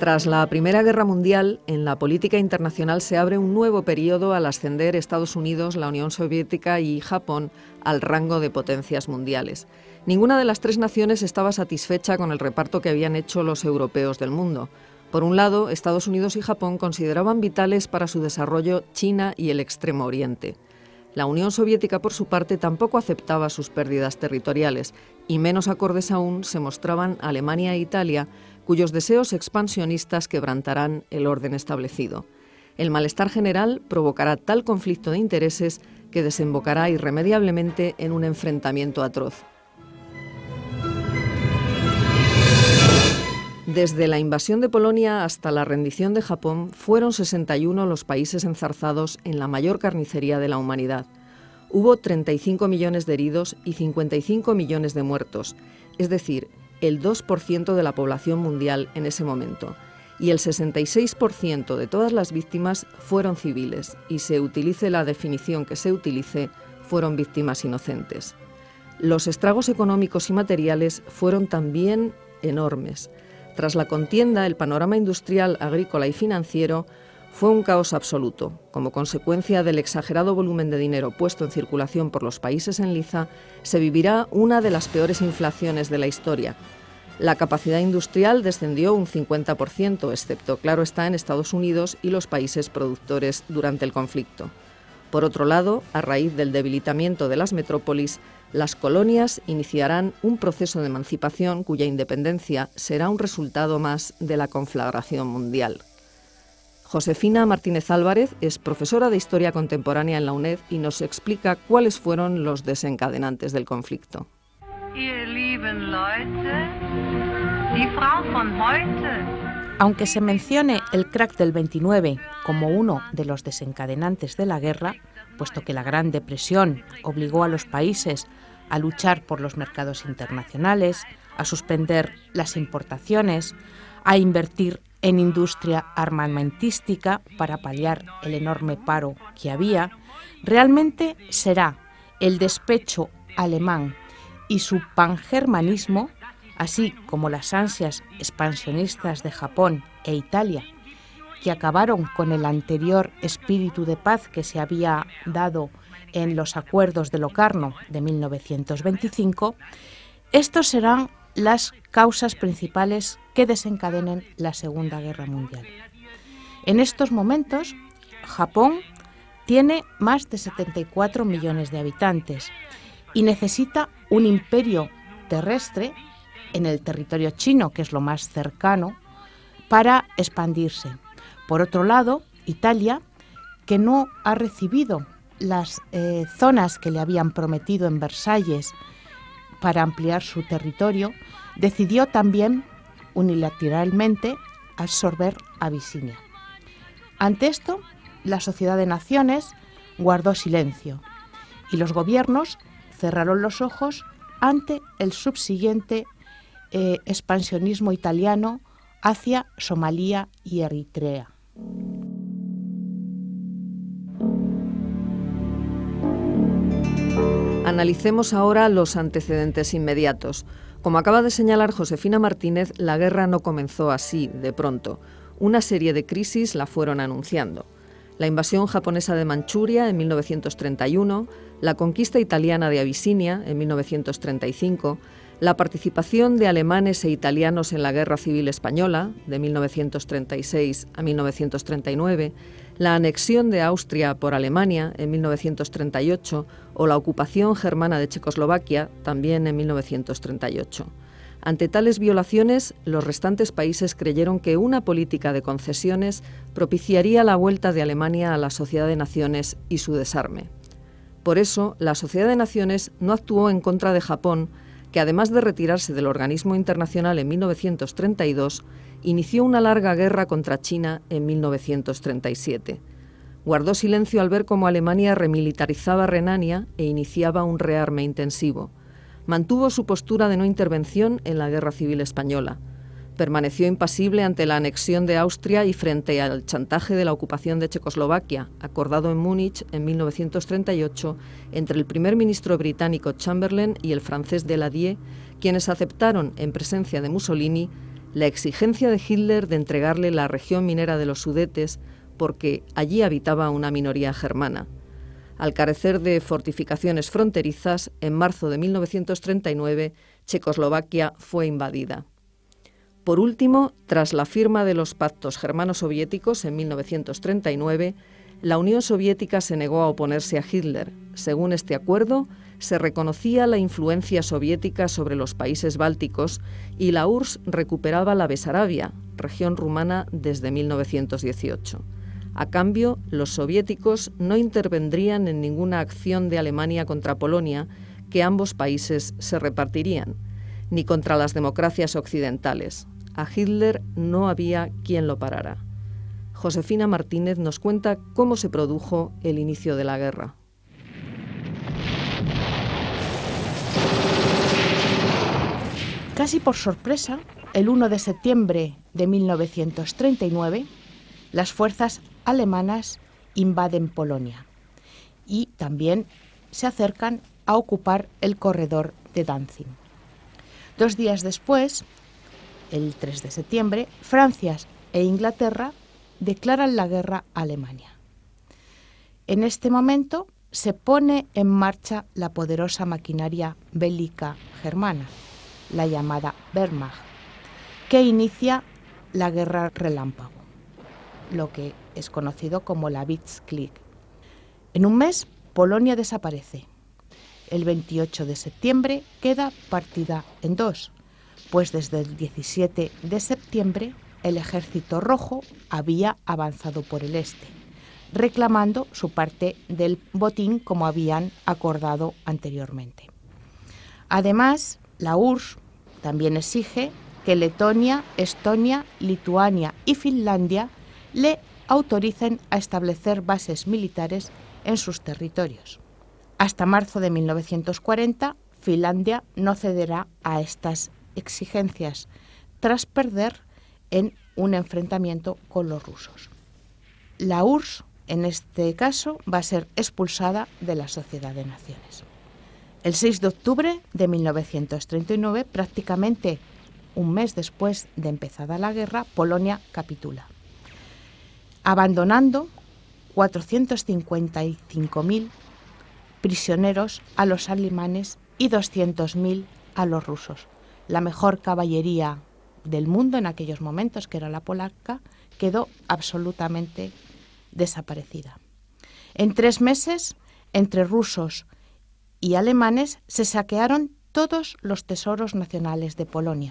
Tras la Primera Guerra Mundial, en la política internacional se abre un nuevo periodo al ascender Estados Unidos, la Unión Soviética y Japón al rango de potencias mundiales. Ninguna de las tres naciones estaba satisfecha con el reparto que habían hecho los europeos del mundo. Por un lado, Estados Unidos y Japón consideraban vitales para su desarrollo China y el Extremo Oriente. La Unión Soviética, por su parte, tampoco aceptaba sus pérdidas territoriales, y menos acordes aún se mostraban Alemania e Italia, cuyos deseos expansionistas quebrantarán el orden establecido. El malestar general provocará tal conflicto de intereses que desembocará irremediablemente en un enfrentamiento atroz. Desde la invasión de Polonia hasta la rendición de Japón, fueron 61 los países enzarzados en la mayor carnicería de la humanidad. Hubo 35 millones de heridos y 55 millones de muertos, es decir, el 2% de la población mundial en ese momento, y el 66% de todas las víctimas fueron civiles, y se utilice la definición que se utilice, fueron víctimas inocentes. Los estragos económicos y materiales fueron también enormes. Tras la contienda, el panorama industrial, agrícola y financiero fue un caos absoluto. Como consecuencia del exagerado volumen de dinero puesto en circulación por los países en liza, se vivirá una de las peores inflaciones de la historia. La capacidad industrial descendió un 50%, excepto, claro está, en Estados Unidos y los países productores durante el conflicto. Por otro lado, a raíz del debilitamiento de las metrópolis, las colonias iniciarán un proceso de emancipación cuya independencia será un resultado más de la conflagración mundial. Josefina Martínez Álvarez es profesora de Historia Contemporánea en la UNED y nos explica cuáles fueron los desencadenantes del conflicto. Aunque se mencione el crack del 29 como uno de los desencadenantes de la guerra, puesto que la Gran Depresión obligó a los países a luchar por los mercados internacionales, a suspender las importaciones, a invertir en industria armamentística para paliar el enorme paro que había, realmente será el despecho alemán y su pangermanismo, así como las ansias expansionistas de Japón e Italia, que acabaron con el anterior espíritu de paz que se había dado en los acuerdos de Locarno de 1925, estos serán las causas principales que desencadenen la Segunda Guerra Mundial. En estos momentos, Japón tiene más de 74 millones de habitantes y necesita un imperio terrestre en el territorio chino, que es lo más cercano, para expandirse. Por otro lado, Italia, que no ha recibido las zonas que le habían prometido en Versalles para ampliar su territorio, decidió también unilateralmente absorber Abisinia. Ante esto, la Sociedad de Naciones guardó silencio y los gobiernos cerraron los ojos ante el subsiguiente expansionismo italiano hacia Somalia y Eritrea. Analicemos ahora los antecedentes inmediatos. Como acaba de señalar Josefina Martínez, la guerra no comenzó así, de pronto. Una serie de crisis la fueron anunciando. La invasión japonesa de Manchuria en 1931, la conquista italiana de Abisinia en 1935, la participación de alemanes e italianos en la Guerra Civil Española, de 1936 a 1939, la anexión de Austria por Alemania en 1938 o la ocupación germana de Checoslovaquia, también en 1938. Ante tales violaciones, los restantes países creyeron que una política de concesiones propiciaría la vuelta de Alemania a la Sociedad de Naciones y su desarme. Por eso, la Sociedad de Naciones no actuó en contra de Japón, que además de retirarse del organismo internacional en 1932, inició una larga guerra contra China en 1937. Guardó silencio al ver cómo Alemania remilitarizaba Renania e iniciaba un rearme intensivo. Mantuvo su postura de no intervención en la Guerra Civil Española. Permaneció impasible ante la anexión de Austria y frente al chantaje de la ocupación de Checoslovaquia, acordado en Múnich en 1938 entre el primer ministro británico Chamberlain y el francés Daladier, quienes aceptaron, en presencia de Mussolini, la exigencia de Hitler de entregarle la región minera de los Sudetes porque allí habitaba una minoría germana. Al carecer de fortificaciones fronterizas, en marzo de 1939, Checoslovaquia fue invadida. Por último, tras la firma de los pactos germano-soviéticos en 1939, la Unión Soviética se negó a oponerse a Hitler. Según este acuerdo, se reconocía la influencia soviética sobre los países bálticos y la URSS recuperaba la Besarabia, región rumana desde 1918. A cambio, los soviéticos no intervendrían en ninguna acción de Alemania contra Polonia, que ambos países se repartirían, ni contra las democracias occidentales. A Hitler no había quien lo parara. Josefina Martínez nos cuenta cómo se produjo el inicio de la guerra. Casi por sorpresa, el 1 de septiembre de 1939, las fuerzas alemanas invaden Polonia y también se acercan a ocupar el corredor de Danzig. 2 días después, el 3 de septiembre, Francia e Inglaterra declaran la guerra a Alemania. En este momento se pone en marcha la poderosa maquinaria bélica germana, la llamada Wehrmacht, que inicia la guerra relámpago, lo que es conocido como la Blitzkrieg. En un mes, Polonia desaparece. El 28 de septiembre queda partida en dos, pues desde el 17 de septiembre el Ejército Rojo había avanzado por el este, reclamando su parte del botín como habían acordado anteriormente. Además, la URSS también exige que Letonia, Estonia, Lituania y Finlandia le autoricen a establecer bases militares en sus territorios. Hasta marzo de 1940, Finlandia no cederá a estas exigencias, tras perder en un enfrentamiento con los rusos. La URSS, en este caso, va a ser expulsada de la Sociedad de Naciones. El 6 de octubre de 1939, prácticamente un mes después de empezada la guerra, Polonia capitula, abandonando 455.000 prisioneros a los alemanes y 200.000 a los rusos. La mejor caballería del mundo en aquellos momentos, que era la polaca, quedó absolutamente desaparecida. En 3 meses, entre rusos y alemanes, se saquearon todos los tesoros nacionales de Polonia.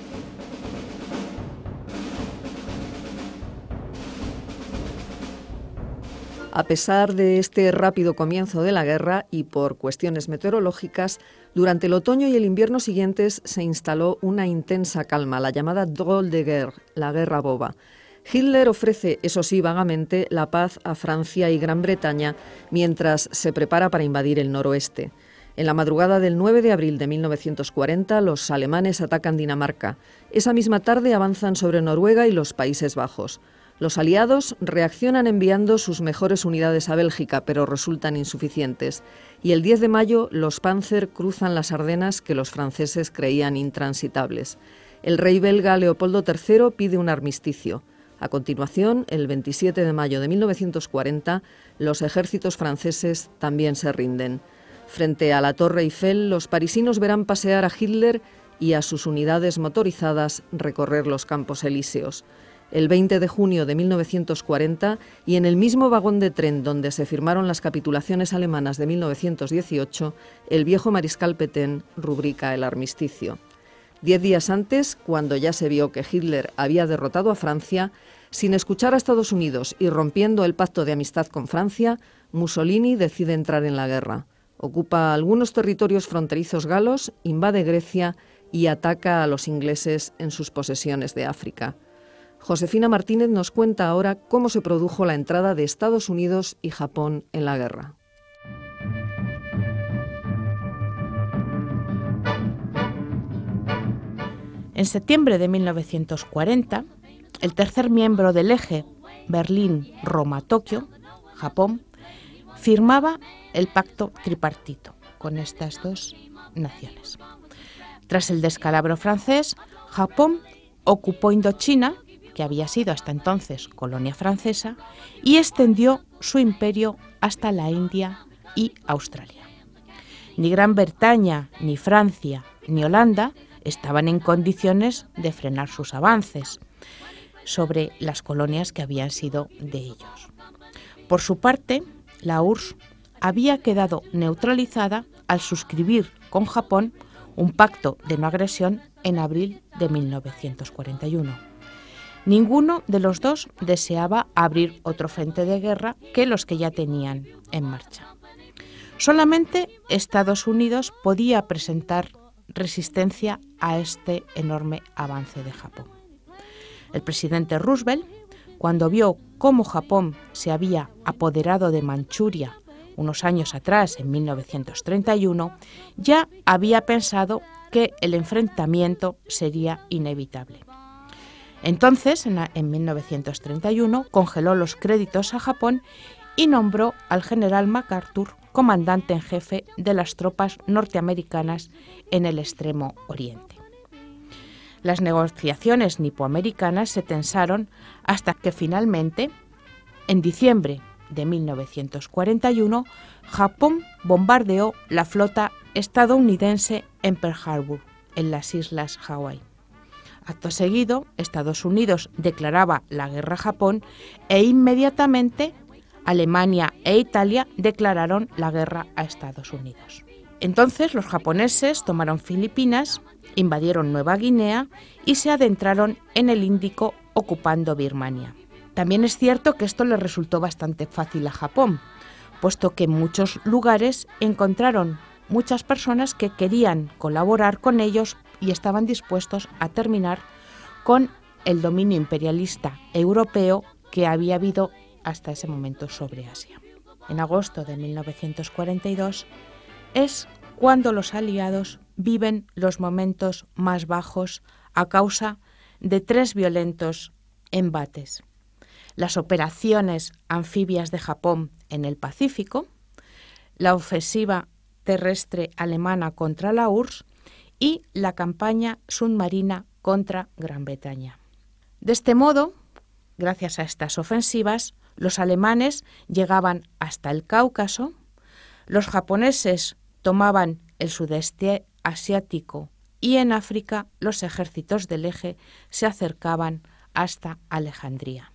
A pesar de este rápido comienzo de la guerra y por cuestiones meteorológicas, durante el otoño y el invierno siguientes se instaló una intensa calma, la llamada Drôle de guerre, la guerra boba. Hitler ofrece, eso sí vagamente, la paz a Francia y Gran Bretaña mientras se prepara para invadir el noroeste. En la madrugada del 9 de abril de 1940, los alemanes atacan Dinamarca. Esa misma tarde avanzan sobre Noruega y los Países Bajos. Los aliados reaccionan enviando sus mejores unidades a Bélgica, pero resultan insuficientes. Y el 10 de mayo, los Panzer cruzan las Ardenas, que los franceses creían intransitables. El rey belga Leopoldo III pide un armisticio. A continuación, el 27 de mayo de 1940, los ejércitos franceses también se rinden. Frente a la Torre Eiffel, los parisinos verán pasear a Hitler y a sus unidades motorizadas recorrer los Campos Elíseos. El 20 de junio de 1940, y en el mismo vagón de tren donde se firmaron las capitulaciones alemanas de 1918, el viejo mariscal Pétain rubrica el armisticio. 10 días antes, cuando ya se vio que Hitler había derrotado a Francia, sin escuchar a Estados Unidos y rompiendo el pacto de amistad con Francia, Mussolini decide entrar en la guerra. Ocupa algunos territorios fronterizos galos, invade Grecia y ataca a los ingleses en sus posesiones de África. Josefina Martínez nos cuenta ahora cómo se produjo la entrada de Estados Unidos y Japón en la guerra. En septiembre de 1940, el tercer miembro del eje Berlín-Roma-Tokio, Japón, firmaba el pacto tripartito con estas dos naciones. Tras el descalabro francés, Japón ocupó Indochina, que había sido hasta entonces colonia francesa, y extendió su imperio hasta la India y Australia. Ni Gran Bretaña, ni Francia, ni Holanda estaban en condiciones de frenar sus avances sobre las colonias que habían sido de ellos. Por su parte, la URSS había quedado neutralizada al suscribir con Japón un pacto de no agresión en abril de 1941. Ninguno de los dos deseaba abrir otro frente de guerra que los que ya tenían en marcha. Solamente Estados Unidos podía presentar resistencia a este enorme avance de Japón. El presidente Roosevelt, cuando vio cómo Japón se había apoderado de Manchuria unos años atrás, en 1931, ya había pensado que el enfrentamiento sería inevitable. Entonces, en 1931, congeló los créditos a Japón y nombró al general MacArthur comandante en jefe de las tropas norteamericanas en el Extremo Oriente. Las negociaciones nipoamericanas se tensaron hasta que finalmente, en diciembre de 1941, Japón bombardeó la flota estadounidense en Pearl Harbor, en las islas Hawái. Acto seguido, Estados Unidos declaraba la guerra a Japón e inmediatamente Alemania e Italia declararon la guerra a Estados Unidos. Entonces los japoneses tomaron Filipinas, invadieron Nueva Guinea y se adentraron en el Índico ocupando Birmania. También es cierto que esto le resultó bastante fácil a Japón, puesto que en muchos lugares encontraron muchas personas que querían colaborar con ellos y estaban dispuestos a terminar con el dominio imperialista europeo que había habido hasta ese momento sobre Asia. En agosto de 1942 es cuando los aliados viven los momentos más bajos a causa de 3 violentos embates: las operaciones anfibias de Japón en el Pacífico, la ofensiva terrestre alemana contra la URSS y la campaña submarina contra Gran Bretaña. De este modo, gracias a estas ofensivas, los alemanes llegaban hasta el Cáucaso, los japoneses tomaban el sudeste asiático y en África los ejércitos del Eje se acercaban hasta Alejandría.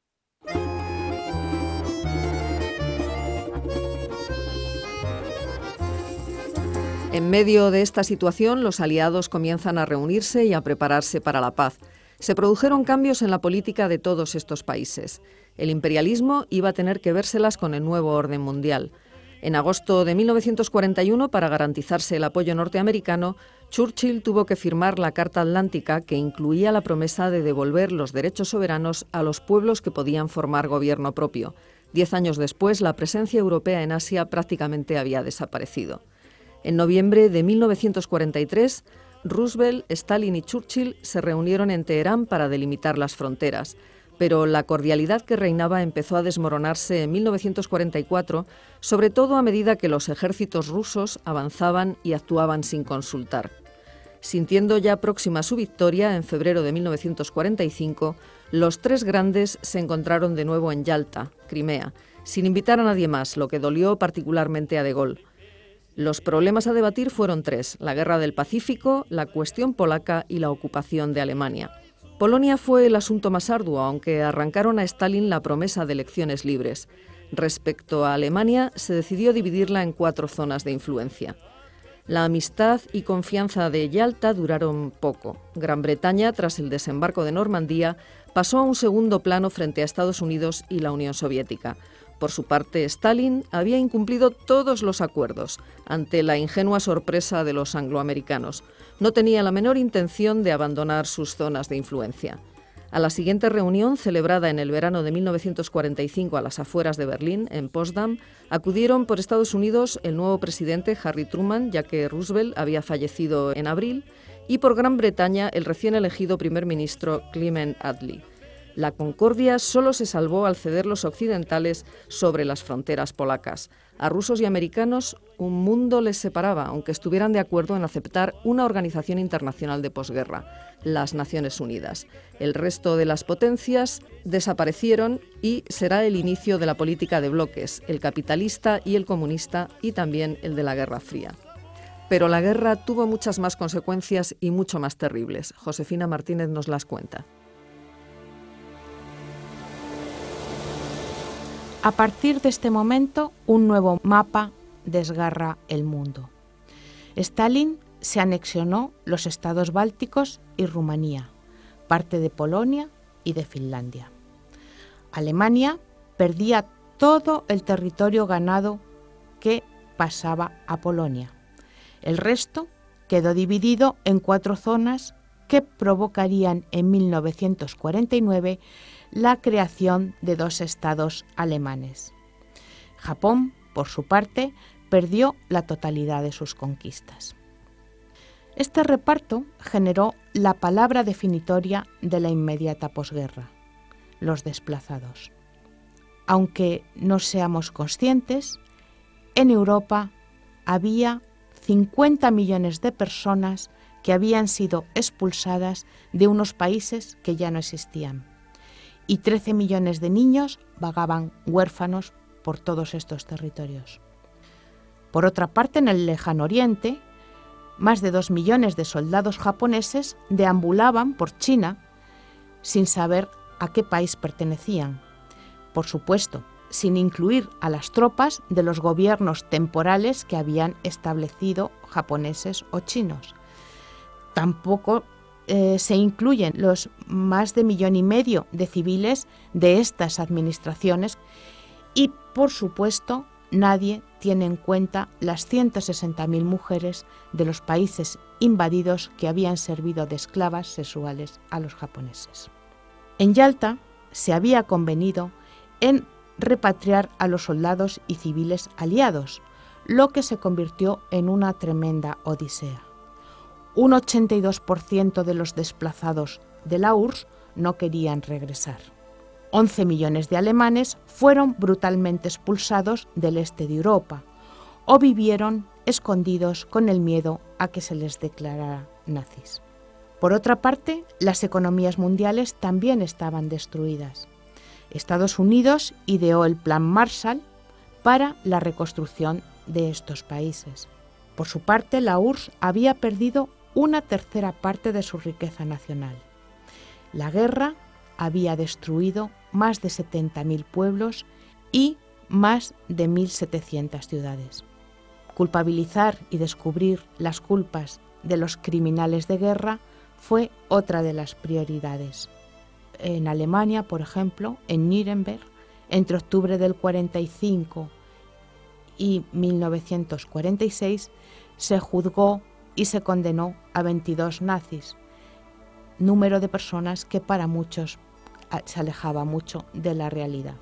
En medio de esta situación, los aliados comienzan a reunirse y a prepararse para la paz. Se produjeron cambios en la política de todos estos países. El imperialismo iba a tener que vérselas con el nuevo orden mundial. En agosto de 1941, para garantizarse el apoyo norteamericano, Churchill tuvo que firmar la Carta Atlántica, que incluía la promesa de devolver los derechos soberanos a los pueblos que podían formar gobierno propio. 10 años después, la presencia europea en Asia prácticamente había desaparecido. En noviembre de 1943, Roosevelt, Stalin y Churchill se reunieron en Teherán para delimitar las fronteras, pero la cordialidad que reinaba empezó a desmoronarse en 1944, sobre todo a medida que los ejércitos rusos avanzaban y actuaban sin consultar. Sintiendo ya próxima su victoria, en febrero de 1945, los 3 grandes se encontraron de nuevo en Yalta, Crimea, sin invitar a nadie más, lo que dolió particularmente a De Gaulle. Los problemas a debatir fueron 3, la Guerra del Pacífico, la cuestión polaca y la ocupación de Alemania. Polonia fue el asunto más arduo, aunque arrancaron a Stalin la promesa de elecciones libres. Respecto a Alemania, se decidió dividirla en 4 zonas de influencia. La amistad y confianza de Yalta duraron poco. Gran Bretaña, tras el desembarco de Normandía, pasó a un segundo plano frente a Estados Unidos y la Unión Soviética. Por su parte, Stalin había incumplido todos los acuerdos, ante la ingenua sorpresa de los angloamericanos. No tenía la menor intención de abandonar sus zonas de influencia. A la siguiente reunión, celebrada en el verano de 1945 a las afueras de Berlín, en Potsdam, acudieron por Estados Unidos el nuevo presidente Harry Truman, ya que Roosevelt había fallecido en abril, y por Gran Bretaña el recién elegido primer ministro Clement Attlee. La concordia solo se salvó al ceder los occidentales sobre las fronteras polacas. A rusos y americanos un mundo les separaba, aunque estuvieran de acuerdo en aceptar una organización internacional de posguerra, las Naciones Unidas. El resto de las potencias desaparecieron y será el inicio de la política de bloques, el capitalista y el comunista, y también el de la Guerra Fría. Pero la guerra tuvo muchas más consecuencias y mucho más terribles. Josefina Martínez nos las cuenta. A partir de este momento, un nuevo mapa desgarra el mundo. Stalin se anexionó los estados bálticos y Rumanía, parte de Polonia y de Finlandia. Alemania perdía todo el territorio ganado que pasaba a Polonia. El resto quedó dividido en 4 zonas que provocarían en 1949 la creación de 2 estados alemanes. Japón, por su parte, perdió la totalidad de sus conquistas. Este reparto generó la palabra definitoria de la inmediata posguerra: los desplazados. Aunque no seamos conscientes, en Europa había 50 millones de personas que habían sido expulsadas de unos países que ya no existían, y 13 millones de niños vagaban huérfanos por todos estos territorios. Por otra parte, en el lejano oriente, más de 2 millones de soldados japoneses deambulaban por China sin saber a qué país pertenecían. Por supuesto, sin incluir a las tropas de los gobiernos temporales que habían establecido japoneses o chinos. Tampoco se incluyen los más de 1,5 millones de civiles de estas administraciones y, por supuesto, nadie tiene en cuenta las 160.000 mujeres de los países invadidos que habían servido de esclavas sexuales a los japoneses. En Yalta se había convenido en repatriar a los soldados y civiles aliados, lo que se convirtió en una tremenda odisea. Un 82% de los desplazados de la URSS no querían regresar. 11 millones de alemanes fueron brutalmente expulsados del este de Europa o vivieron escondidos con el miedo a que se les declarara nazis. Por otra parte, las economías mundiales también estaban destruidas. Estados Unidos ideó el Plan Marshall para la reconstrucción de estos países. Por su parte, la URSS había perdido 1/3 parte de su riqueza nacional. La guerra había destruido más de 70.000 pueblos y más de 1.700 ciudades. Culpabilizar y descubrir las culpas de los criminales de guerra fue otra de las prioridades. En Alemania, por ejemplo, en Nuremberg, entre octubre del 45 y 1946, se juzgó y se condenó a 22 nazis, número de personas que para muchos se alejaba mucho de la realidad.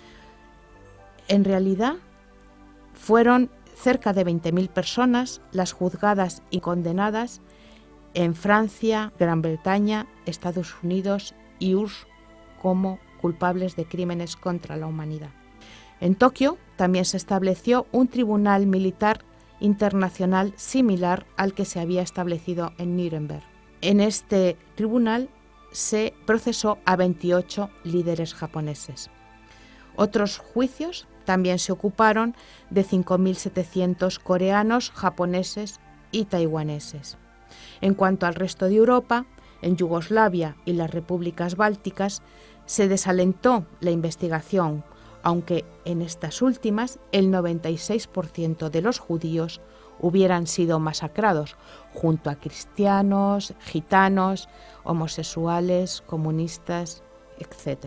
En realidad, fueron cerca de 20.000 personas las juzgadas y condenadas en Francia, Gran Bretaña, Estados Unidos y URSS como culpables de crímenes contra la humanidad. En Tokio también se estableció un tribunal militar internacional similar al que se había establecido en Nuremberg. En este tribunal se procesó a 28 líderes japoneses. Otros juicios también se ocuparon de 5.700 coreanos, japoneses y taiwaneses. En cuanto al resto de Europa, en Yugoslavia y las repúblicas bálticas se desalentó la investigación, aunque en estas últimas el 96% de los judíos hubieran sido masacrados, junto a cristianos, gitanos, homosexuales, comunistas, etc.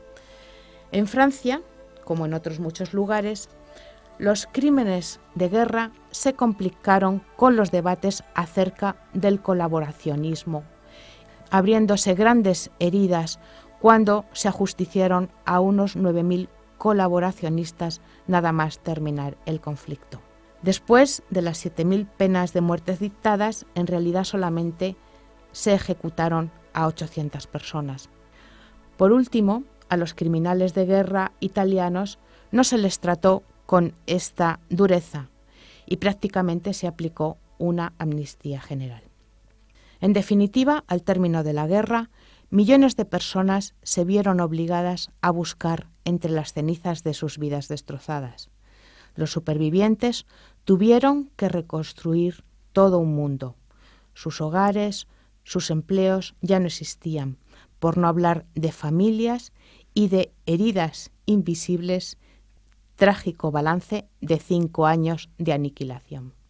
En Francia, como en otros muchos lugares, los crímenes de guerra se complicaron con los debates acerca del colaboracionismo, abriéndose grandes heridas cuando se ajusticiaron a unos 9.000 colaboracionistas nada más terminar el conflicto. Después de las 7.000 penas de muerte dictadas, en realidad solamente se ejecutaron a 800 personas. Por último, a los criminales de guerra italianos no se les trató con esta dureza y prácticamente se aplicó una amnistía general. En definitiva, al término de la guerra, millones de personas se vieron obligadas a buscar entre las cenizas de sus vidas destrozadas. Los supervivientes tuvieron que reconstruir todo un mundo. Sus hogares, sus empleos ya no existían, por no hablar de familias y de heridas invisibles, trágico balance de 5 años de aniquilación.